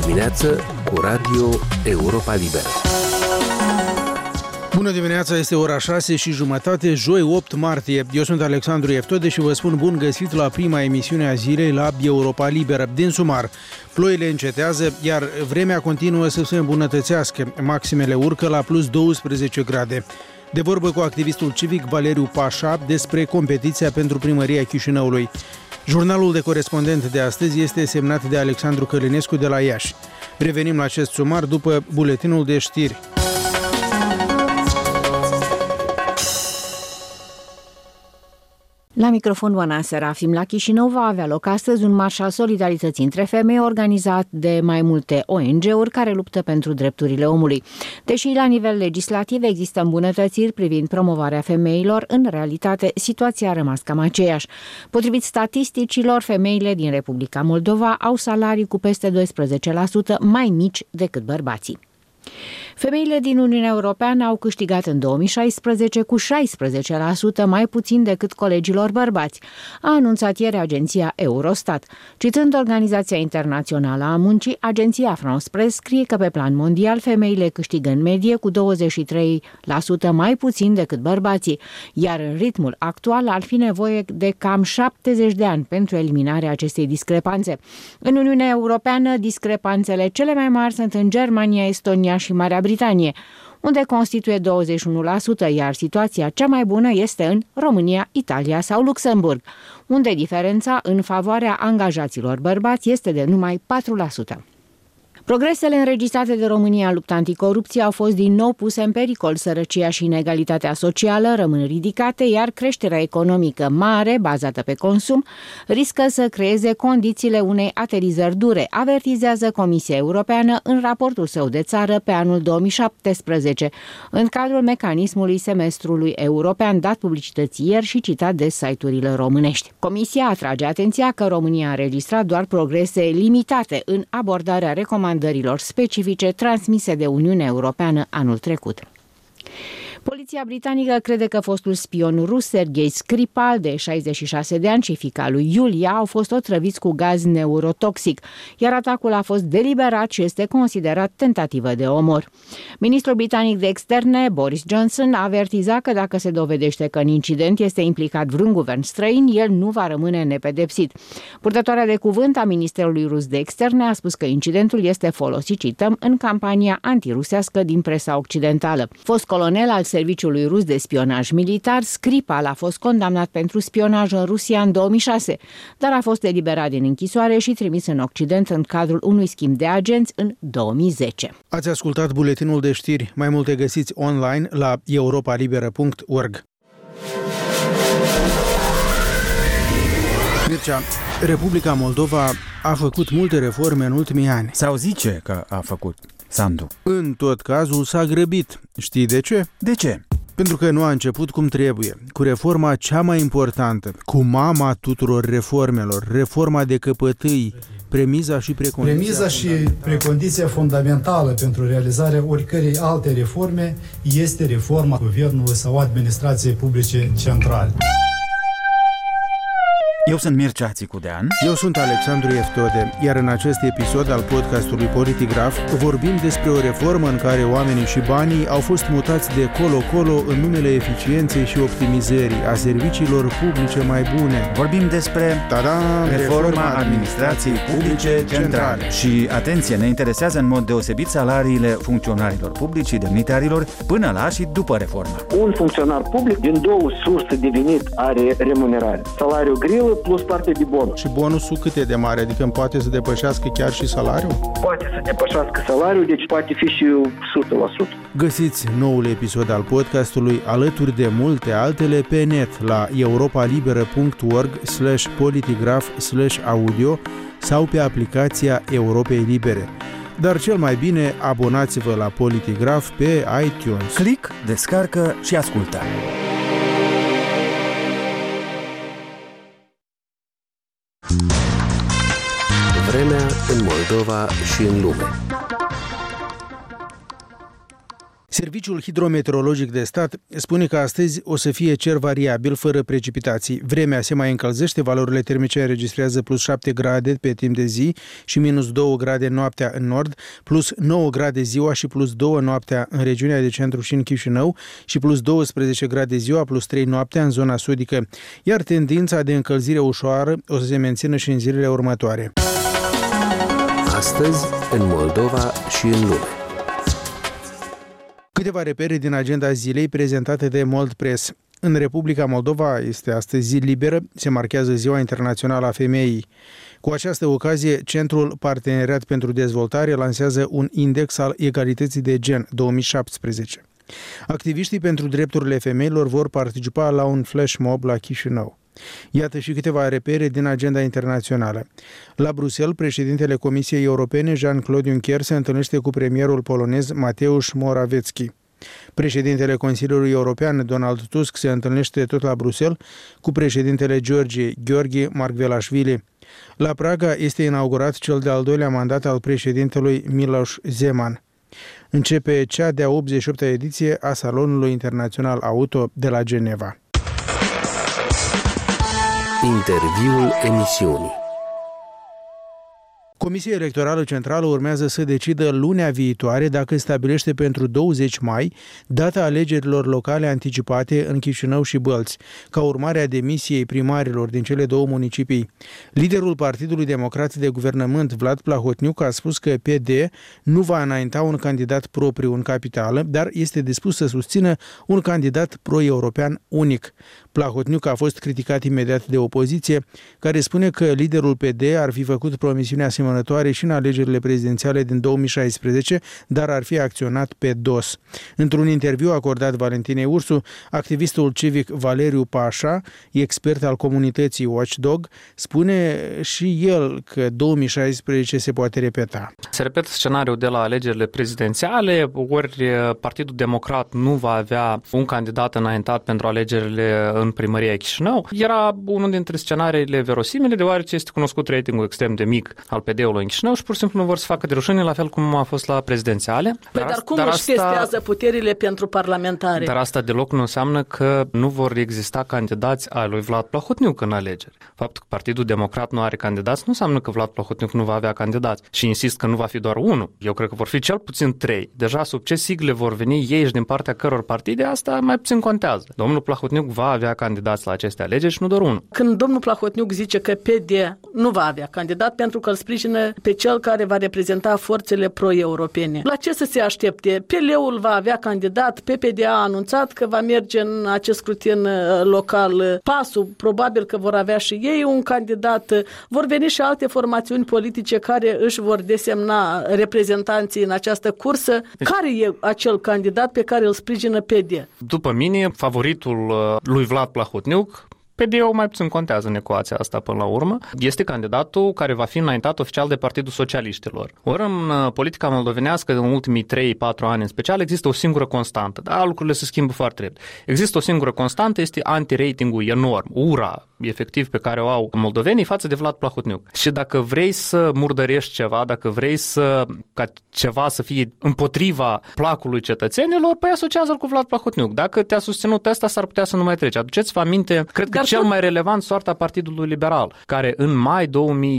dimineață cu Radio Europa Liberă. Bună dimineața, este ora 6:30, joi 8 martie. Eu sunt Alexandru Eftode și vă spun bun găsit la prima emisiune a zilei la Europa Liberă. Din sumar, ploile încetează, iar vremea continuă să se îmbunătățească. Maximele urcă la plus 12 grade. De vorbă cu activistul civic Valeriu Pașa despre competiția pentru primăria Chișinăului. Jurnalul de corespondent de astăzi este semnat de Alexandru Călinescu de la Iași. Revenim la acest sumar după buletinul de știri. La microfon Oana Serafim. La Chișinău va avea loc astăzi un marș al solidarității între femei organizat de mai multe ONG-uri care luptă pentru drepturile omului. Deși la nivel legislativ există îmbunătățiri privind promovarea femeilor, în realitate situația a rămas cam aceeași. Potrivit statisticilor, femeile din Republica Moldova au salarii cu peste 12% mai mici decât bărbații. Femeile din Uniunea Europeană au câștigat în 2016 cu 16% mai puțin decât colegilor bărbați, a anunțat ieri agenția Eurostat. Citând Organizația Internațională a Muncii, agenția France Press scrie că pe plan mondial femeile câștigă în medie cu 23% mai puțin decât bărbații, iar în ritmul actual ar fi nevoie de cam 70 de ani pentru eliminarea acestei discrepanțe. În Uniunea Europeană, discrepanțele cele mai mari sunt în Germania, Estonia și Marea Britanie, unde constituie 21%, iar situația cea mai bună este în România, Italia sau Luxemburg, unde diferența în favoarea angajaților bărbați este de numai 4%. Progresele înregistrate de România în lupta anticorupție au fost din nou puse în pericol. Sărăcia și inegalitatea socială rămân ridicate, iar creșterea economică mare, bazată pe consum, riscă să creeze condițiile unei aterizări dure, avertizează Comisia Europeană în raportul său de țară pe anul 2017, în cadrul mecanismului semestrului european dat publicității ieri și citat de site-urile românești. Comisia atrage atenția că România a înregistrat doar progrese limitate în abordarea recomandărilor specifice transmise de Uniunea Europeană anul trecut. Poliția britanică crede că fostul spion rus Sergei Skripal, de 66 de ani, și fiica lui Iulia au fost otrăviți cu gaz neurotoxic, iar atacul a fost deliberat și este considerat tentativă de omor. Ministrul britanic de externe, Boris Johnson, a avertizat că dacă se dovedește că în incident este implicat vreun guvern străin, el nu va rămâne nepedepsit. Purtătoarea de cuvânt a Ministerului rus de externe a spus că incidentul este folosit, cităm, în campania antirusească din presa occidentală. Fost colonel al Serviciului Rus de Spionaj Militar, Skripal a fost condamnat pentru spionaj în Rusia în 2006, dar a fost eliberat din închisoare și trimis în Occident în cadrul unui schimb de agenți în 2010. Ați ascultat buletinul de știri. Mai multe găsiți online la europalibera.org. Mircea, Republica Moldova a făcut multe reforme în ultimii ani. Sau zice că a făcut, Sandu. În tot cazul s-a grăbit. Știi de ce? De ce? Pentru că nu a început cum trebuie, cu reforma cea mai importantă, cu mama tuturor reformelor, reforma de căpătâi, premiza și precondiția fundamentală pentru realizarea oricărei alte reforme este reforma guvernului sau administrației publice centrale. Eu sunt Mircea Țicudean. Eu sunt Alexandru Eftode, iar în acest episod al podcastului Politigraf vorbim despre o reformă în care oamenii și banii au fost mutați de colo-colo în numele eficienței și optimizării a serviciilor publice mai bune. Vorbim despre reforma administrației publice centrale. Și, atenție, ne interesează în mod deosebit salariile funcționarilor publici și demnitarilor până la și după reformă. Un funcționar public din două surse de venit are remunerare. Salariul greu plus parte de bonus. Și bonusul cât e de mare? Adică poate să depășească chiar și salariul? Poate să depășească salariul, deci poate fi și 100%. Găsiți noul episod al podcastului alături de multe altele pe net la europalibera.org/politigraf/audio sau pe aplicația Europei Libere. Dar cel mai bine, abonați-vă la Politigraf pe iTunes. Click, descarcă și ascultă. Vremea în Moldova și în lume. Serviciul Hidrometeorologic de Stat spune că astăzi o să fie cer variabil, fără precipitații. Vremea se mai încălzește, valorile termice înregistrează plus 7 grade pe timp de zi și minus 2 grade noaptea în nord, plus 9 grade ziua și plus 2 noaptea în regiunea de centru și în Chișinău și plus 12 grade ziua, plus 3 noaptea în zona sudică. Iar tendința de încălzire ușoară o să se mențină și în zilele următoare. Astăzi, în Moldova și în lume. Câteva repere din agenda zilei prezentate de Mold Press. În Republica Moldova este astăzi zi liberă, se marchează Ziua Internațională a Femeii. Cu această ocazie, Centrul Parteneriat pentru Dezvoltare lansează un index al egalității de gen 2017. Activiștii pentru drepturile femeilor vor participa la un flash mob la Chișinău. Iată și câteva repere din agenda internațională. La Bruxelles, președintele Comisiei Europene, Jean-Claude Juncker, se întâlnește cu premierul polonez Mateusz Morawiecki. Președintele Consiliului European, Donald Tusk, se întâlnește tot la Bruxelles cu președintele Georgiei, Gheorghe Margvelașvili. La Praga este inaugurat cel de-al doilea mandat al președintelui Miloš Zeman. Începe cea de-a 88-a ediție a Salonului Internațional Auto de la Geneva. Interviul emisiunii. Comisia Electorală Centrală urmează să decidă lunea viitoare dacă stabilește pentru 20 mai data alegerilor locale anticipate în Chișinău și Bălți, ca urmare a demisiei primarilor din cele două municipii. Liderul Partidului Democrat de Guvernământ, Vlad Plahotniuc, a spus că PD nu va înainta un candidat propriu în capitală, dar este dispus să susțină un candidat pro-european unic. Plahotniuc a fost criticat imediat de opoziție, care spune că liderul PD ar fi făcut promisiunea asemănătoare și în alegerile prezidențiale din 2016, dar ar fi acționat pe dos. Într-un interviu acordat Valentinei Ursu, activistul civic Valeriu Pașa, expert al comunității Watchdog, spune și el că 2016 se poate repeta. Se repetă scenariul de la alegerile prezidențiale, ori Partidul Democrat nu va avea un candidat înaintat pentru alegerile în primăria Chișinău. Era unul dintre scenariile verosimile, deoarece este cunoscut ratingul extrem de mic al PD-ului în Chișinău și pur și simplu nu vor să facă de rușine, la fel cum a fost la prezidențiale. Dar cum își testează puterile pentru parlamentare? Dar asta deloc nu înseamnă că nu vor exista candidați ai lui Vlad Plahotniuc în alegeri. Faptul că Partidul Democrat nu are candidați nu înseamnă că Vlad Plahotniuc nu va avea candidați. Și insist că nu va fi doar unul. Eu cred că vor fi cel puțin 3. Deja sub ce sigle vor veni ei și din partea căror partide, asta mai puțin contează. Domnul Plahotniuc va avea candidați la aceste alegeri și nu doar unul. Când domnul Plahotniuc zice că PD nu va avea candidat pentru că îl sprijină pe cel care va reprezenta forțele pro-europene, la ce să se aștepte? PL-ul va avea candidat, PPD a anunțat că va merge în acest scrutin local. PAS-ul probabil că vor avea și ei un candidat. Vor veni și alte formațiuni politice care își vor desemna reprezentanții în această cursă. Care e acel candidat pe care îl sprijină PD? După mine, favoritul lui Vlad Plahotniuc, PD-ul mai puțin contează în ecuația asta până la urmă. Este candidatul care va fi înaintat oficial de Partidul Socialiștilor. Ori în politica moldovenească, în ultimii 3-4 ani în special, există o singură constantă. Da, lucrurile se schimbă foarte repede. Există o singură constantă, este anti-ratingul enorm, ura, efectiv, pe care o au moldovenii față de Vlad Plahotniuc. Și dacă vrei să murdărești ceva, dacă vrei ca ceva să fie împotriva placului cetățenilor, păi asociază-l cu Vlad Plahotniuc. Dacă te-a susținut ăsta, s-ar putea să nu mai treci. Aduceți-vă aminte, cred că cel mai relevant soarta Partidului Liberal, care în mai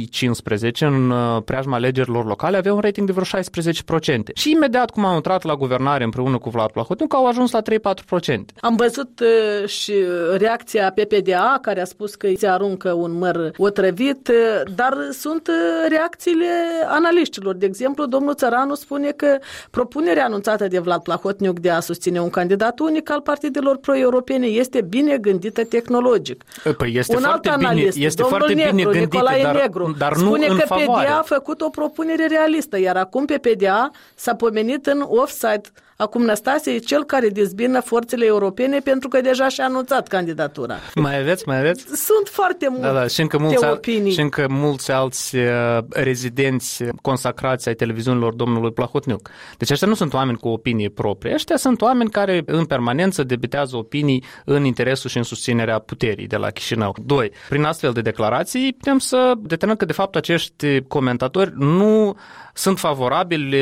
2015, în preajma alegerilor locale, avea un rating de vreo 16%. Și imediat cum au intrat la guvernare împreună cu Vlad Plahotniuc, au ajuns la 3-4%. Am văzut și reacția PPDA, care a spus că se aruncă un măr otrăvit, dar sunt reacțiile analiștilor. De exemplu, domnul Țăranu spune că propunerea anunțată de Vlad Plahotniuc de a susține un candidat unic al partidelor pro-europene este bine gândită tehnologic. Păi este un foarte alt analist, bine, este domnul foarte Negru, bine gândită, Nicolae Negru, dar nu spune în că favoare. PDA a făcut o propunere realistă, iar acum PPDA s-a pomenit în offside. Acum Năstase e cel care dezbină forțele europene pentru că deja și-a anunțat candidatura. Mai aveți? Sunt foarte multe și opinii. Și încă mulți alți rezidenți consacrați ai televiziunilor domnului Plahotniuc. Deci ăștia nu sunt oameni cu opinie proprie. Ăștia sunt oameni care în permanență debitează opinii în interesul și în susținerea puterii de la Chișinău. 2. Prin astfel de declarații putem să determinăm că de fapt acești comentatori nu sunt favorabili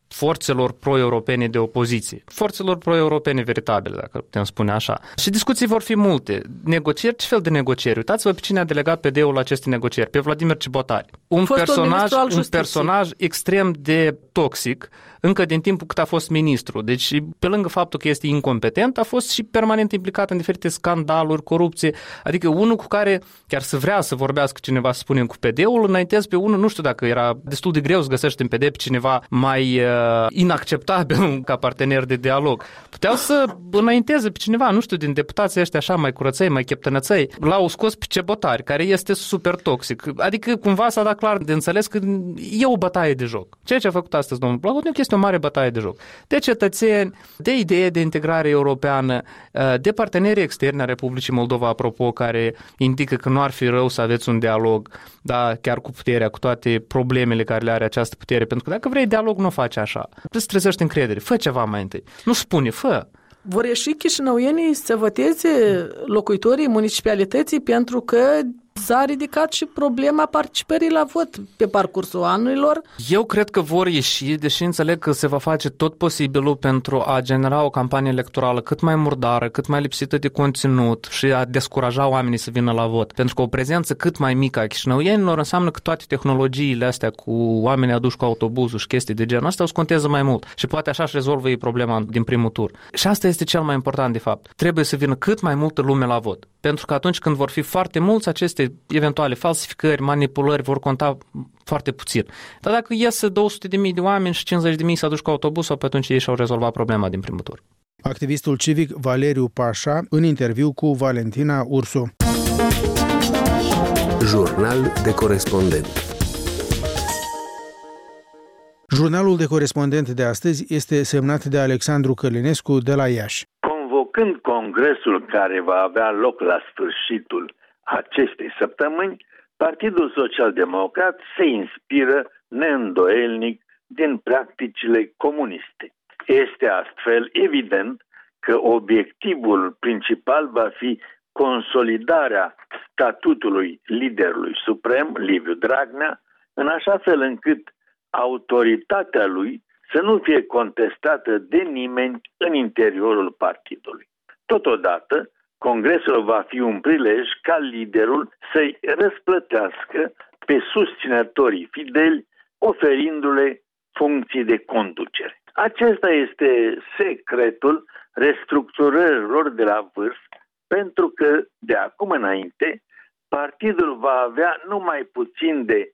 forțelor pro-europene de opoziție. Forțelor pro-europene veritabile, dacă putem spune așa. Și discuții vor fi multe. Negocieri, ce fel de negocieri? Uitați-vă pe cine a delegat PD-ul la aceste negocieri, pe Vladimir Cibotari. Un personaj extrem de toxic, încă din timpul cât a fost ministru. Deci, pe lângă faptul că este incompetent, a fost și permanent implicat în diferite scandaluri, corupție. Adică unul cu care chiar să vrea să vorbească cineva, să spunem, cu PD-ul, înaintez pe unul, nu știu dacă era destul de greu să găsești în PD pe cineva mai inacceptabil ca partener de dialog. Puteau să înainteze pe cineva, nu știu, din deputații ăștia așa mai curăței, mai cheptănăței. L-au scos pe Cibotari, care este super toxic. Adică cumva s-a dat clar de înțeles că e o bătaie de joc. Ceea ce a făcut astăzi domnul Plahotniuc este o mare bătaie de joc. De cetățeni, de idee de integrare europeană, de parteneri externi a Republicii Moldova, apropo, care indică că nu ar fi rău să aveți un dialog, da, chiar cu puterea, cu toate problemele care le are această putere. Pentru că dacă vrei dialog, nu o faci așa. Trebuie să trezești încredere. Fă ceva mai întâi. Nu spune, fă. Vor ieși chișinăuienii să voteze locuitorii municipalității pentru că s-a ridicat și problema participării la vot pe parcursul anilor. Eu cred că vor ieși, deși înțeleg că se va face tot posibilul pentru a genera o campanie electorală cât mai murdară, cât mai lipsită de conținut și a descuraja oamenii să vină la vot. Pentru că o prezență cât mai mică a chișinăuienilor înseamnă că toate tehnologiile astea cu oamenii aduși cu autobuzul și chestii de genul ăsta o scontează mai mult și poate așa își rezolvă ei problema din primul tur. Și asta este cel mai important de fapt. Trebuie să vină cât mai multă lume la vot. Pentru că atunci când vor fi foarte mulți, aceste eventuale falsificări, manipulări vor conta foarte puțin. Dar dacă ies 200.000 de oameni și 50.000 s-a dus cu autobuzul, pe atunci ei și-au rezolvat problema din primul tur. Activistul civic Valeriu Pașa în interviu cu Valentina Ursu. Jurnal de corespondent. Jurnalul de corespondent de astăzi este semnat de Alexandru Călinescu de la Iași. Convocând congresul care va avea loc la sfârșitul acestei săptămâni, Partidul Social-Democrat se inspiră neîndoielnic din practicile comuniste. Este astfel evident că obiectivul principal va fi consolidarea statutului liderului suprem, Liviu Dragnea, în așa fel încât autoritatea lui să nu fie contestată de nimeni în interiorul partidului. Totodată, Congresul va fi un prilej ca liderul să-i răsplătească pe susținătorii fideli, oferindu-le funcții de conducere. Acesta este secretul restructurărilor de la vârf, pentru că de acum înainte partidul va avea numai puțin de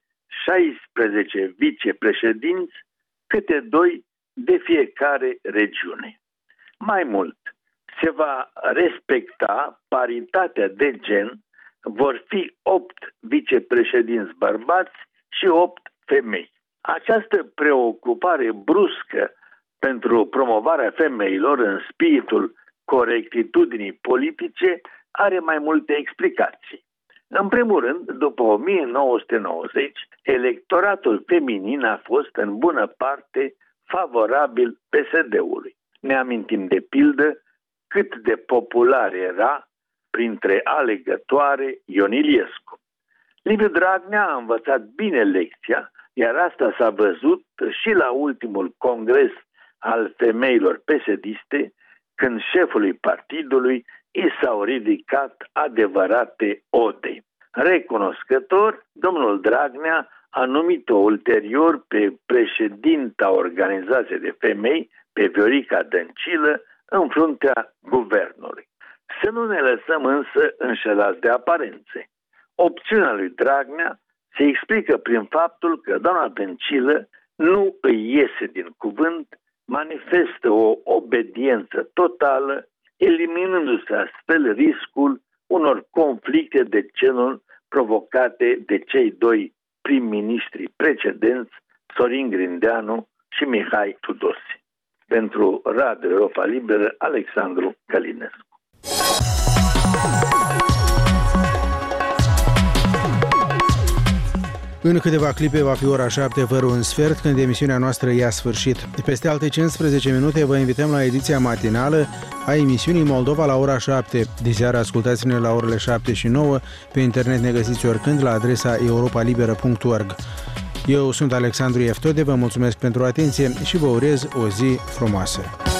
16 vicepreședinți, câte 2 de fiecare regiune. Mai mult, se va respecta paritatea de gen, vor fi 8 vicepreședinți bărbați și 8 femei. Această preocupare bruscă pentru promovarea femeilor în spiritul corectitudinii politice are mai multe explicații. În primul rând, după 1990, electoratul feminin a fost în bună parte favorabil PSD-ului. Ne amintim de pildă cât de popular era printre alegătoare Ion Iliescu. Liviu Dragnea a învățat bine lecția, iar asta s-a văzut și la ultimul congres al femeilor PSD-iste, când șefului partidului i s-au ridicat adevărate ode. Recunoscător, domnul Dragnea a numit-o ulterior pe președinta organizației de femei, pe Viorica Dăncilă, în fruntea guvernului. Să nu ne lăsăm însă înșelați de aparențe. Opțiunea lui Dragnea se explică prin faptul că doamna Dăncilă nu îi iese din cuvânt, manifestă o obediență totală, eliminându-se astfel riscul unor conflicte de genul provocate de cei 2 prim-ministri precedenți, Sorin Grindeanu și Mihai Tudose. Pentru Radio Europa Liberă, Alexandru Călinescu. În câteva clipe va fi ora 7 fără un sfert, când emisiunea noastră ia sfârșit. Peste alte 15 minute vă invităm la ediția matinală a emisiunii Moldova la ora 7. Diseară ascultați-ne la orele 7 și 9. Pe internet ne găsiți oricând la adresa europalibera.org. Eu sunt Alexandru Eftode, vă mulțumesc pentru atenție și vă urez o zi frumoasă.